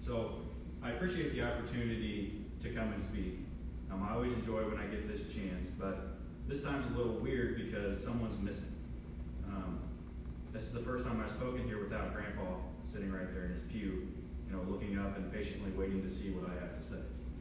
So I appreciate the opportunity to come and speak. I always enjoy when I get this chance, but this time's a little weird because someone's missing. This is the first time I've spoken here without Grandpa sitting right there in his pew, looking up and patiently waiting to see what I have to say.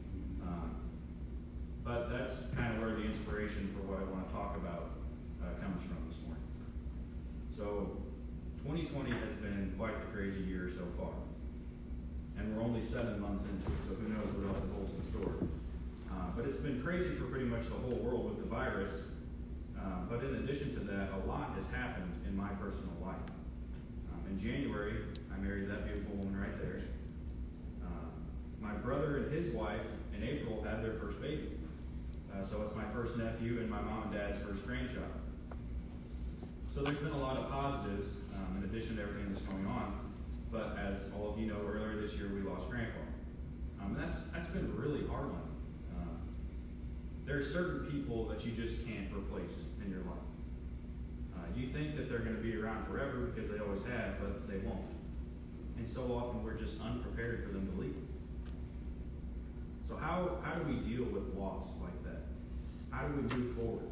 But that's kind of where the inspiration for what I want to talk about comes from this morning. So 2020 has been quite the crazy year so far. And we're only 7 months into it, so who knows what else it holds in store. But it's been crazy for pretty much the whole world with the virus. But in addition to that, a lot has happened in my personal life. In January, I married that beautiful woman right there. My brother and his wife in April had their first baby. So it's my first nephew and my mom and dad's first grandchild. So there's been a lot of positives in addition to everything that's going on. But as all of you know, earlier this year we lost Grandpa. And that's been a really hard one. There are certain people that you just can't replace in your life. You think that they're going to be around forever because they always have, but they won't. And so often we're just unprepared for them to leave. So how do we deal with loss like that? How do we move forward?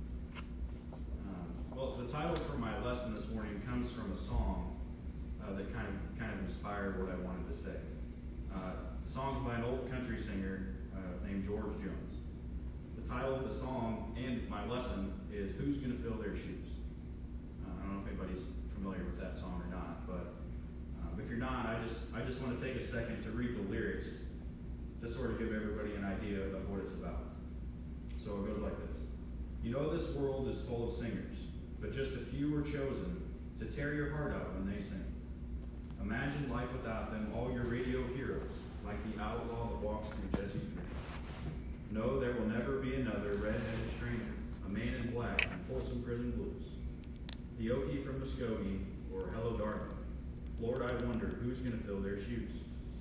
Well, the title for my lesson this morning comes from a song that kind of inspired what I wanted to say. The song's by an old country singer named George Jones. The title of the song and my lesson is "Who's Gonna Fill Their Shoes?" I don't know if anybody's familiar with that song or not, but if you're not, I just want to take a second to read the lyrics to sort of give everybody an idea of what it's about. So it goes like this. You know this world is full of singers, but just a few were chosen to tear your heart out when they sing. Imagine life without them, all your radio heroes, like the outlaw that walks through Jesse's dream. No, there will never be another red-headed stranger, a man in black in Folsom Prison Blues. The Okie from Muskogee, or Hello Darling. Lord, I wonder who's going to fill their shoes.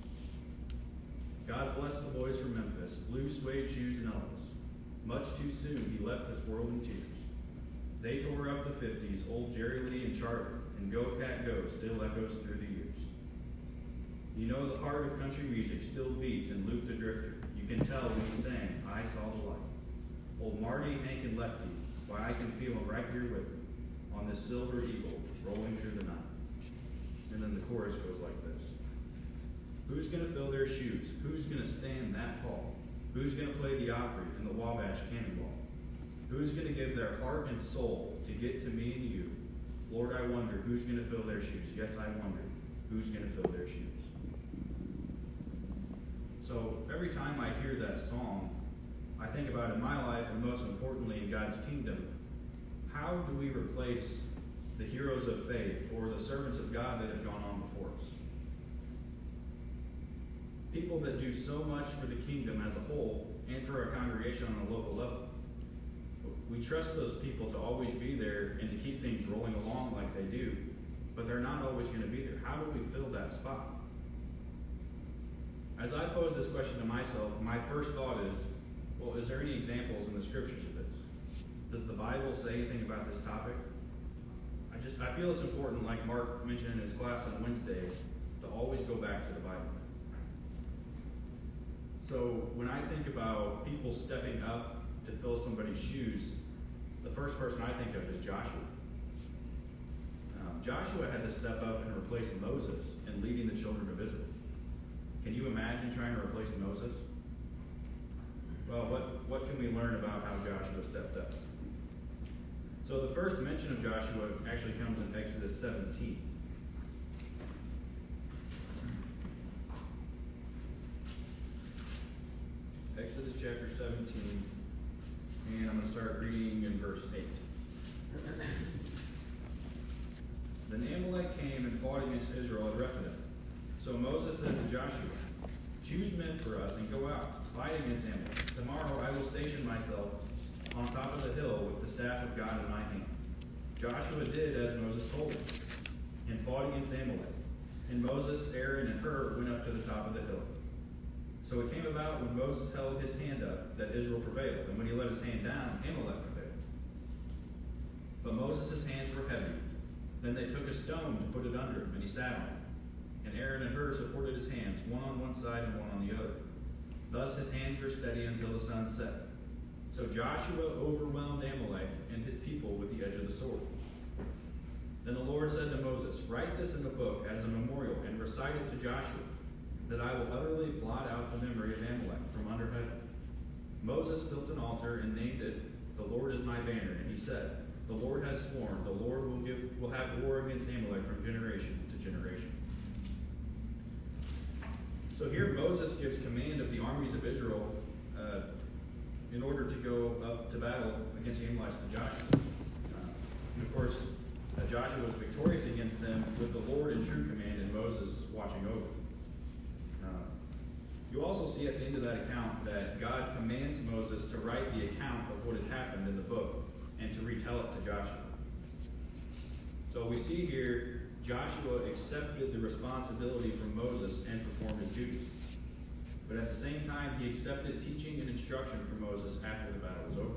God bless the boys from Memphis, blue suede shoes and Elvis. Much too soon he left this world in tears. They tore up the 50s, old Jerry Lee and Charlie, and Go Cat Go still echoes through the years. You know the heart of country music still beats in Luke the Drifter. You can tell when he sang, I Saw the Light. Old Marty, Hank, and Lefty, why I can feel them right here with me, on this silver eagle rolling through the night. And then the chorus goes like this. Who's going to fill their shoes? Who's going to stand that tall? Who's going to play the Opry and the Wabash Cannonball? Who's going to give their heart and soul to get to me and you? Lord, I wonder who's going to fill their shoes. Yes, I wonder who's going to fill their shoes. So every time I hear that song, I think about in my life, and most importantly in God's kingdom, how do we replace the heroes of faith or the servants of God that have gone on before us? People that do so much for the kingdom as a whole and for our congregation on a local level. We trust those people to always be there and to keep things rolling along like they do, but they're not always going to be there. How do we fill that spot? As I pose this question to myself, my first thought is, well, is there any examples in the scriptures of this? Does the Bible say anything about this topic? I feel it's important, like Mark mentioned in his class on Wednesday, to always go back to the Bible. So when I think about people stepping up to fill somebody's shoes, the first person I think of is Joshua. Joshua had to step up and replace Moses in leading the children of Israel. Can you imagine trying to replace Moses? Well, what can we learn about how Joshua stepped up? So the first mention of Joshua actually comes in Exodus 17. Exodus chapter 17, and I'm going to start reading in verse 8. Then Amalek came and fought against Israel at Rephidim. So Moses said to Joshua, choose men for us and go out, fight against Amalek. Tomorrow I will station myself on top of the hill with the staff of God in my hand. Joshua did as Moses told him, and fought against Amalek. And Moses, Aaron, and Hur went up to the top of the hill. So it came about when Moses held his hand up that Israel prevailed, and when he let his hand down, Amalek prevailed. But Moses' hands were heavy. Then they took a stone to put it under him, and he sat on it. And Aaron and Hur supported his hands, one on one side and one on the other. Thus his hands were steady until the sun set. So Joshua overwhelmed Amalek and his people with the edge of the sword. Then the Lord said to Moses, "Write this in the book as a memorial and recite it to Joshua, that I will utterly blot out the memory of Amalek from under heaven." Moses built an altar and named it, "The Lord is my banner." And he said, "The Lord has sworn, the Lord will have war against Amalek from generation to generation." So here Moses gives command of the armies of Israel in order to go up to battle against the Amalekites to Joshua. And of course, Joshua was victorious against them with the Lord in true command and Moses watching over. You also see at the end of that account that God commands Moses to write the account of what had happened in the book and to retell it to Joshua. So we see here Joshua accepted the responsibility from Moses and performed his duties. But at the same time, he accepted teaching and instruction from Moses after the battle was over.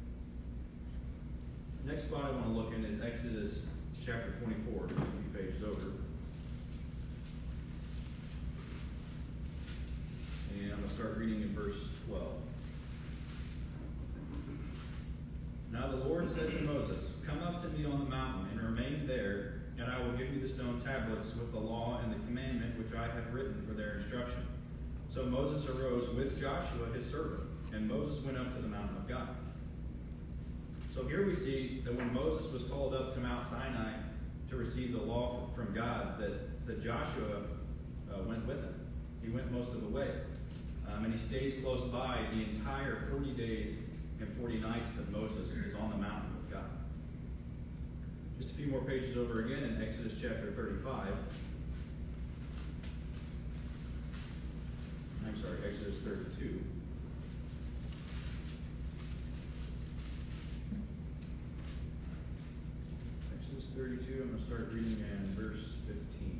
The next spot I want to look in is Exodus chapter 24, just a few pages over. And I'm going to start reading in verse 12. Now the Lord said to Moses, "Come up to me on the mountain and remain there, and I will give you the stone tablets with the law and the commandment which I have written for their instruction." So Moses arose with Joshua his servant, and Moses went up to the mountain of God. So here we see that when Moses was called up to Mount Sinai to receive the law from God, that Joshua went with him. He went most of the way. And he stays close by the entire 40 days and 40 nights that Moses is on the mountain with God. Just a few more pages over again in Exodus chapter 35. I'm sorry, Exodus 32. Exodus 32, I'm going to start reading in verse 15.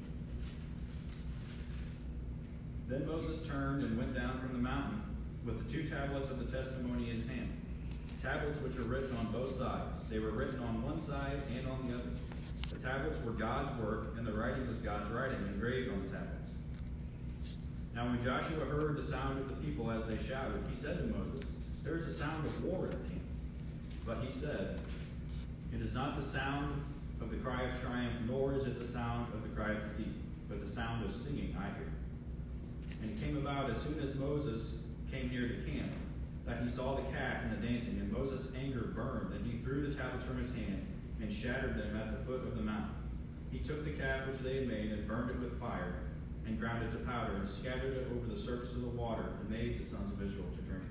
Then Moses turned and went down from the mountain with the 2 tablets of the testimony in his hand, tablets which are written on both sides. They were written on one side and on the other. The tablets were God's work, and the writing was God's writing, engraved on the tablets. Now when Joshua heard the sound of the people as they shouted, he said to Moses, "There is a sound of war in the camp." But he said, "It is not the sound of the cry of triumph, nor is it the sound of the cry of defeat, but the sound of singing I hear." And it came about as soon as Moses came near the camp, that he saw the calf and the dancing, and Moses' anger burned, and he threw the tablets from his hand and shattered them at the foot of the mountain. He took the calf which they had made and burned it with fire, and ground it to powder, and scattered it over the surface of the water, and made the sons of Israel to drink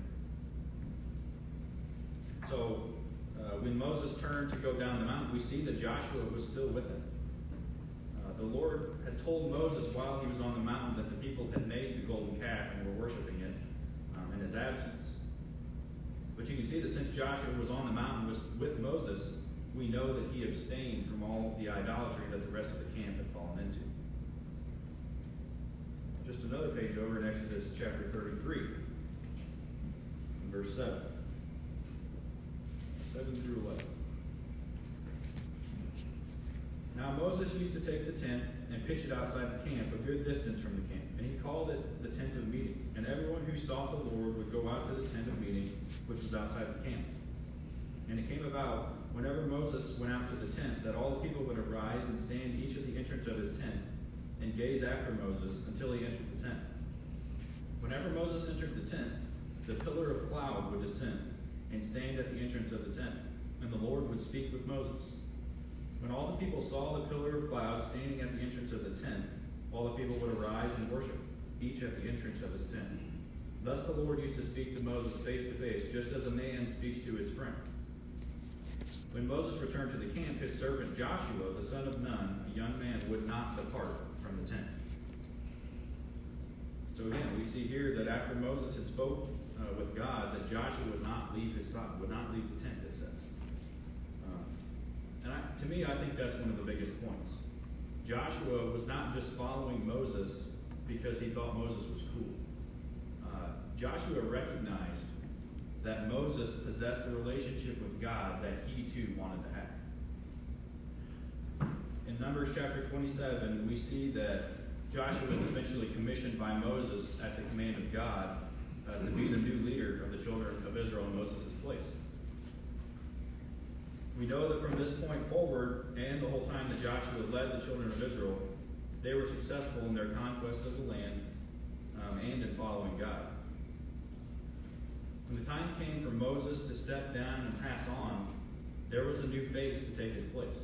it. So, when Moses turned to go down the mountain, we see that Joshua was still with him. The Lord had told Moses while he was on the mountain that the people had made the golden calf and were worshiping it in his absence. But you can see that since Joshua was on the mountain with Moses, we know that he abstained from all the idolatry that the rest of the camp had fallen into. Just another page over in Exodus chapter 33, verse 7. 7 through 11. Now Moses used to take the tent and pitch it outside the camp, a good distance from the camp. And he called it the tent of meeting. And everyone who sought the Lord would go out to the tent of meeting, which was outside the camp. And it came about, whenever Moses went out to the tent, that all the people would arise and stand each at the entrance of his tent, and gaze after Moses until he entered the tent. Whenever Moses entered the tent, the pillar of cloud would descend and stand at the entrance of the tent, and the Lord would speak with Moses. When all the people saw the pillar of cloud standing at the entrance of the tent, all the people would arise and worship, each at the entrance of his tent. Thus the Lord used to speak to Moses face to face, just as a man speaks to his friend. When Moses returned to the camp, his servant Joshua, the son of Nun, a young man, would not depart from the tent. So again, we see here that after Moses had spoke with God, that Joshua would not leave his side, would not leave the tent, it says. To me, I think that's one of the biggest points. Joshua was not just following Moses because he thought Moses was cool. Joshua recognized that Moses possessed a relationship with God that he too wanted to have. In Numbers chapter 27, we see that Joshua is essentially commissioned by Moses at the command of God to be the new leader of the children of Israel in Moses' place. We know that from this point forward, and the whole time that Joshua led the children of Israel, they were successful in their conquest of the land and in following God. When the time came for Moses to step down and pass on, there was a new face to take his place.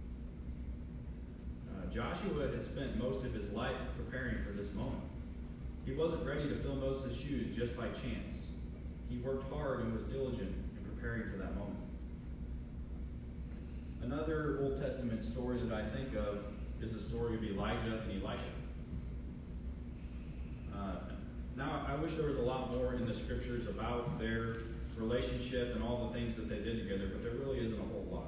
Joshua had spent most of his life preparing for this moment. He wasn't ready to fill Moses' shoes just by chance. He worked hard and was diligent in preparing for that moment. Another Old Testament story that I think of is the story of Elijah and Elisha. Now, I wish there was a lot more in the scriptures about their relationship and all the things that they did together, but there really isn't a whole lot.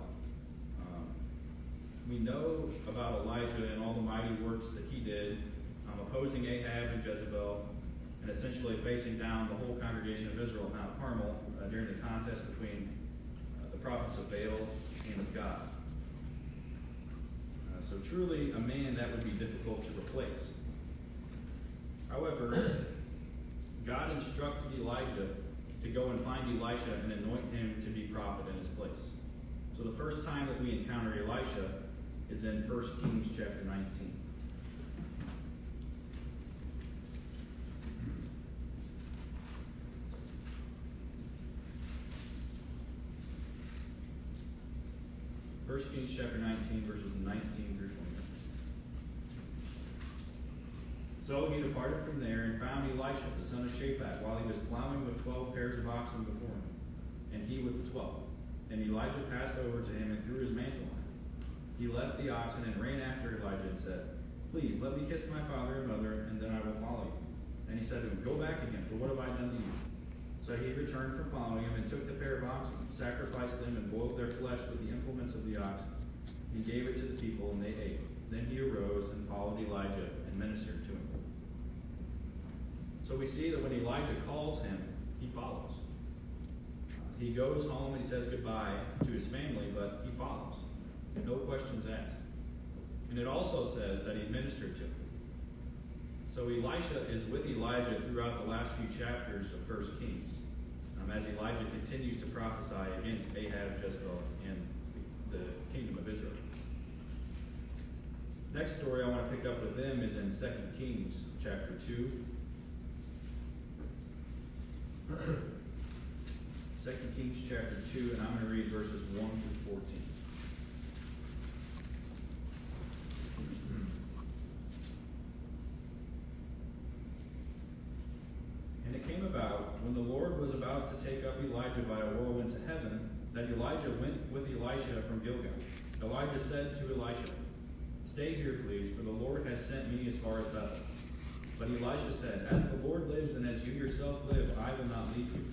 We know about Elijah and all the mighty works that he did, opposing Ahab and Jezebel, and essentially facing down the whole congregation of Israel at Mount Carmel during the contest between the prophets of Baal and of God. So truly a man that would be difficult to replace. However, God instructed Elijah to go and find Elisha and anoint him to be prophet in his place. So the first time that we encounter Elisha is in 1 Kings chapter 19. First Kings chapter 19, verses 19 through 20. So he departed from there and found Elisha, the son of Shaphat, while he was plowing with 12 pairs of oxen before him, and he with the 12. And Elijah passed over to him and threw his mantle on him. He left the oxen and ran after Elijah and said, "Please, let me kiss my father and mother, and then I will follow you." And he said to him, "Go back again, for what have I done to you?" So he returned from following him and took the pair of oxen, sacrificed them, and boiled their flesh with the implements of the oxen. He gave it to the people, and they ate. Then he arose and followed Elijah and ministered to him. So we see that when Elijah calls him, he follows. He goes home and he says goodbye to his family, but he follows. No questions asked. And it also says that he ministered to him. So Elisha is with Elijah throughout the last few chapters of 1 Kings, as Elijah continues to prophesy against Ahab, Jezebel, and the kingdom of Israel. Next story I want to pick up with them is in 2 Kings chapter 2. 2 Kings chapter 2, and I'm going to read verses 1 through 14. And it came about, when the Lord was about to take up Elijah by a whirlwind to heaven, that Elijah went with Elisha from Gilgal. Elijah said to Elisha, "Stay here, please, for the Lord has sent me as far as Bethel." But Elisha said, "As the Lord lives and as you yourself live, I will not leave you."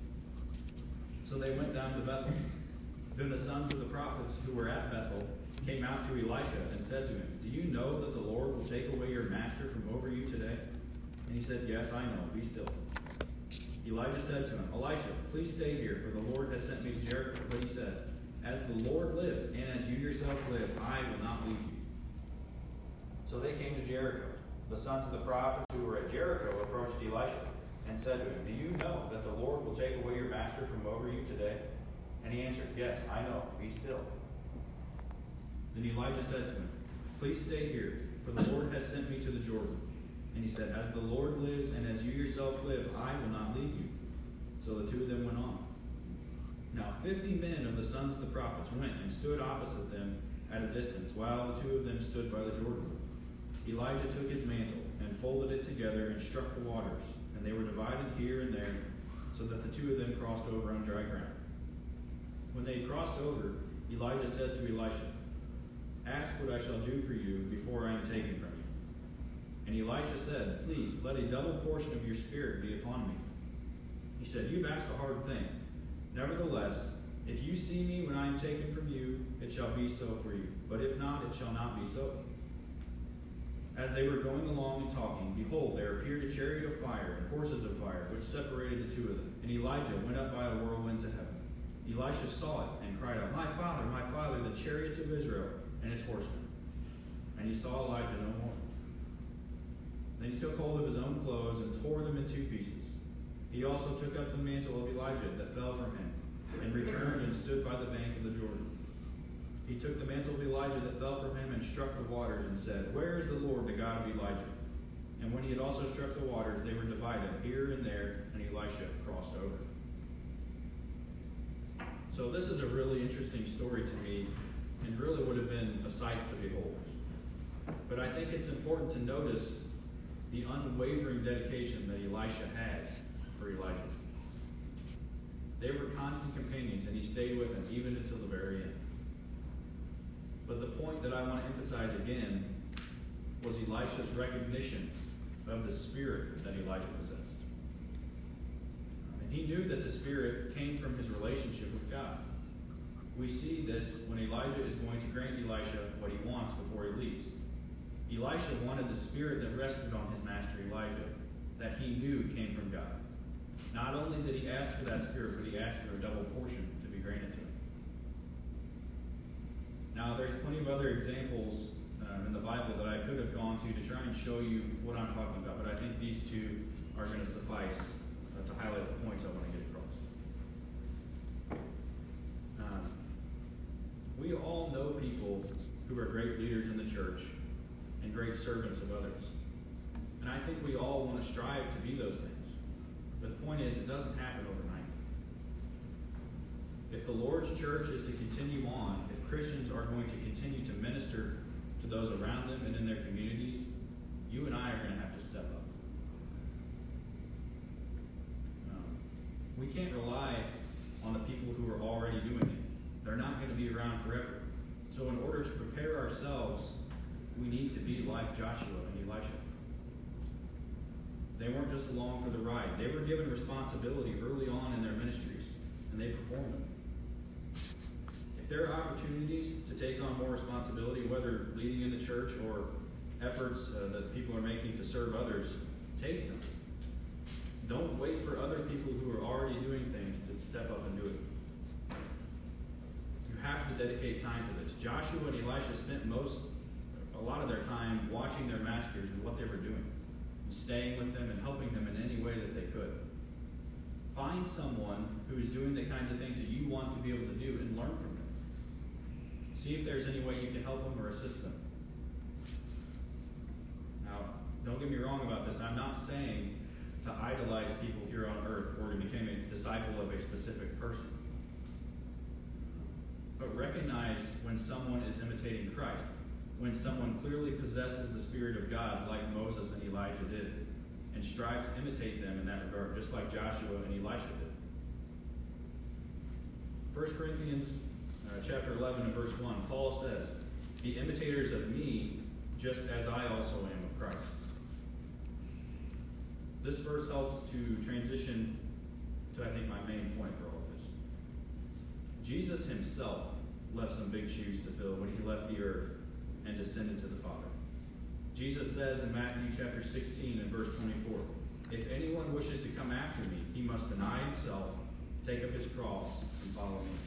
So they went down to Bethel. Then the sons of the prophets who were at Bethel came out to Elisha and said to him, "Do you know that the Lord will take away your master from over you today?" And he said, "Yes, I know. Be still." Elijah said to him, "Elisha, please stay here, for the Lord has sent me to Jericho." But he said, "As the Lord lives, and as you yourself live, I will not leave you." So they came to Jericho. The sons of the prophets who were at Jericho approached Elisha and said to him, "Do you know that the Lord will take away your master from over you today?" And he answered, "Yes, I know. Be still." Then Elijah said to him, "Please stay here, for the Lord has sent me to the Jordan." And he said, "As the Lord lives and as you yourself live, I will not leave you." So the two of them went on. Now 50 men of the sons of the prophets went and stood opposite them at a distance, while the two of them stood by the Jordan. Elijah took his mantle and folded it together and struck the waters, and they were divided here and there, so that the two of them crossed over on dry ground. When they crossed over, Elijah said to Elisha, "Ask what I shall do for you before I am taken from you." And Elisha said, "Please, let a double portion of your spirit be upon me." He said, "You've asked a hard thing. Nevertheless, if you see me when I am taken from you, it shall be so for you. But if not, it shall not be so." As they were going along and talking, behold, there appeared a chariot of fire and horses of fire, which separated the two of them. And Elijah went up by a whirlwind to heaven. Elisha saw it and cried out, my father, the chariots of Israel and its horsemen." And he saw Elijah no more. Then he took hold of his own clothes and tore them in 2 pieces. He also took up the mantle of Elijah that fell from him, and returned and stood by the bank of the Jordan. He took the mantle of Elijah that fell from him and struck the waters and said, "Where is the Lord, the God of Elijah?" And when he had also struck the waters, they were divided here and there, and Elisha crossed over. So this is a really interesting story to me, and really would have been a sight to behold. But I think it's important to notice the unwavering dedication that Elisha has for Elijah. They were constant companions, and he stayed with him even until the very end. But the point that I want to emphasize again was Elisha's recognition of the spirit that Elijah possessed. And he knew that the spirit came from his relationship with God. We see this when Elijah is going to grant Elisha what he wants before he leaves. Elisha wanted the spirit that rested on his master Elijah, that he knew came from God. Not only did he ask for that spirit, but he asked for a double portion to be granted to him. Now, there's plenty of other examples in the Bible that I could have gone to try and show you what I'm talking about, but I think these 2 are going to suffice to highlight the points I want to get across. We all know people who are great leaders in the church and great servants of others. And I think we all want to strive to be those things. But the point is, it doesn't happen overnight. If the Lord's church is to continue on, if Christians are going to continue to minister to those around them and in their communities, you and I are going to have to step up. We can't rely on the people who are already doing it. They're not going to be around forever. So in order to prepare ourselves, we need to be like Joshua and Elisha. They weren't just along for the ride. They were given responsibility early on in their ministries, and they performed them. If there are opportunities to take on more responsibility, whether leading in the church or efforts that people are making to serve others, take them. Don't wait for other people who are already doing things to step up and do it. You have to dedicate time to this. Joshua and Elisha spent a lot of their time watching their masters and what they were doing, and staying with them and helping them in any way that they could. Find someone who is doing the kinds of things that you want to be able to do and learn from them. See if there's any way you can help them or assist them. Now, don't get me wrong about this. I'm not saying to idolize people here on earth or to become a disciple of a specific person. But recognize when someone is imitating Christ, when someone clearly possesses the Spirit of God like Moses and Elijah did, and strive to imitate them in that regard, just like Joshua and Elisha did. 1 Corinthians chapter 11 and verse 1, Paul says, "Be imitators of me, just as I also am of Christ." This verse helps to transition to, I think, my main point for all of this. Jesus himself left some big shoes to fill when he left the earth and descended to the Father. Jesus says in Matthew chapter 16 and verse 24, "If anyone wishes to come after me, he must deny himself, take up his cross, and follow me."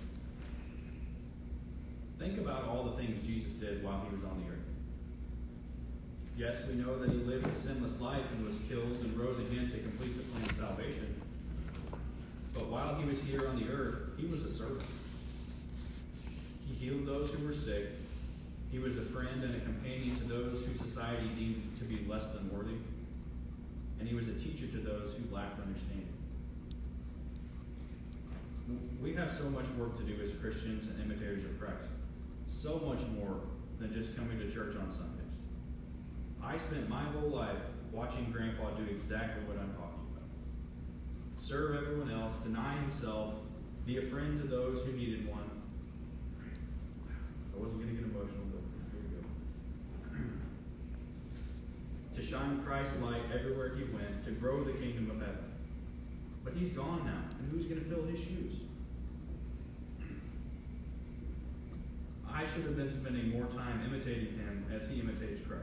Think about all the things Jesus did while he was on the earth. Yes, we know that he lived a sinless life and was killed and rose again to complete the plan of salvation. But while he was here on the earth, he was a servant. He healed those who were sick. He was a friend and a companion to those who society deemed to be less than worthy. And he was a teacher to those who lacked understanding. We have so much work to do as Christians and imitators of Christ. So much more than just coming to church on Sundays. I spent my whole life watching Grandpa do exactly what I'm talking about. Serve everyone else, deny himself, be a friend to those who needed one. I wasn't going to get emotional, but here we go. To shine Christ's light everywhere he went, to grow the kingdom of heaven. But he's gone now, and who's going to fill his shoes? I should have been spending more time imitating him as he imitates Christ.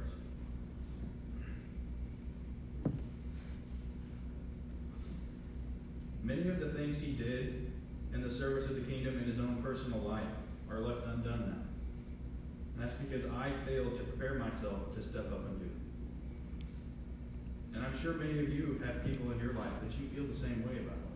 Many of the things he did in the service of the kingdom in his own personal life are left undone now. And that's because I failed to prepare myself to step up and do it. I'm sure many of you have people in your life that you feel the same way about.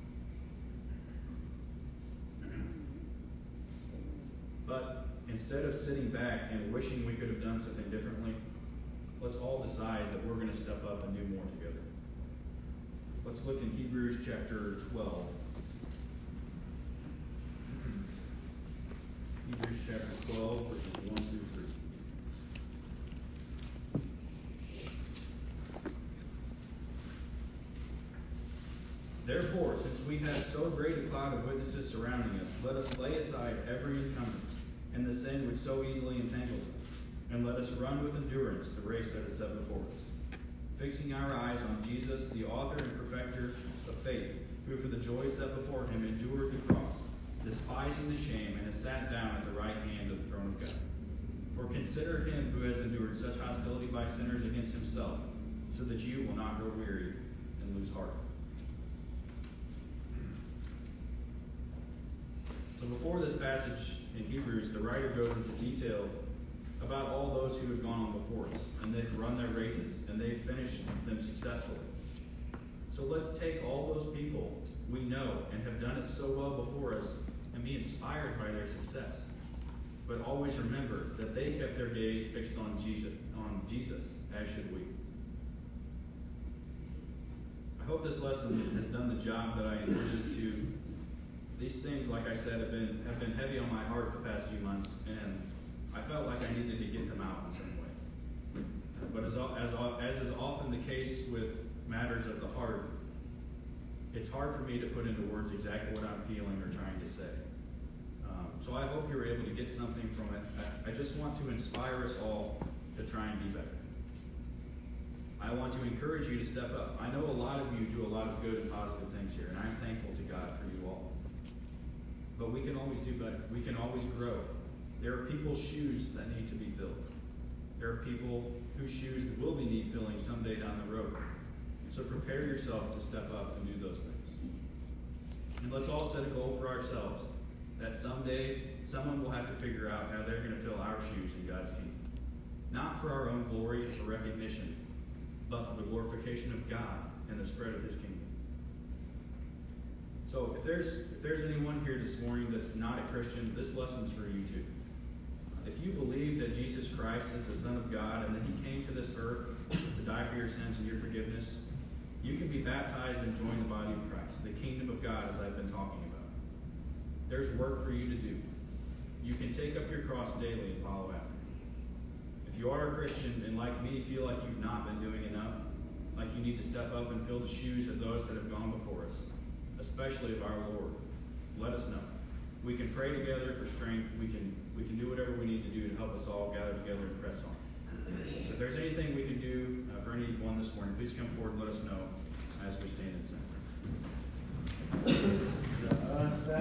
But instead of sitting back and wishing we could have done something differently, let's all decide that we're going to step up and do more together. Let's look in Hebrews chapter 12. Hebrews chapter 12, verses 1 through 3. Therefore, since we have so great a cloud of witnesses surrounding us, let us lay aside every encumbrance and the sin which so easily entangles us, and let us run with endurance the race that is set before us, fixing our eyes on Jesus, the author and perfecter of faith, who for the joy set before him endured the cross, despising the shame, and has sat down at the right hand of the throne of God. For consider him who has endured such hostility by sinners against himself, so that you will not grow weary and lose heart. So before this passage in Hebrews, the writer goes into detail about all those who have gone on before us, and they've run their races, and they've finished them successfully. So let's take all those people we know and have done it so well before us and be inspired by their success. But always remember that they kept their gaze fixed on Jesus, as should we. I hope this lesson has done the job that I intended it to. These things, like I said, have been heavy on my heart the past few months, and I felt like I needed to get them out in some way. But as is often the case with matters of the heart, it's hard for me to put into words exactly what I'm feeling or trying to say. So I hope you're able to get something from it. I just want to inspire us all to try and be better. I want to encourage you to step up. I know a lot of you do a lot of good and positive things here, and I'm thankful to God for you all. But we can always do better. We can always grow. There are people's shoes that need to be filled. There are people whose shoes will be need filling someday down the road. So prepare yourself to step up and do those things. And let's all set a goal for ourselves that someday someone will have to figure out how they're going to fill our shoes in God's kingdom. Not for our own glory or recognition, but for the glorification of God and the spread of his kingdom. So if there's anyone here this morning that's not a Christian, this lesson's for you too. If you believe that Jesus Christ is the Son of God and that he came to this earth to die for your sins and your forgiveness, you can be baptized and join the body of Christ, the kingdom of God, as I've been talking about. There's work for you to do. You can take up your cross daily and follow after me. If you are a Christian and like me feel like you've not been doing enough, like you need to step up and fill the shoes of those that have gone before us, especially of our Lord, let us know. We can pray together for strength. We can do whatever we need to do to help us all gather together and press on. So if there's anything we can do for anyone this morning, please come forward and let us know as we stand and sing.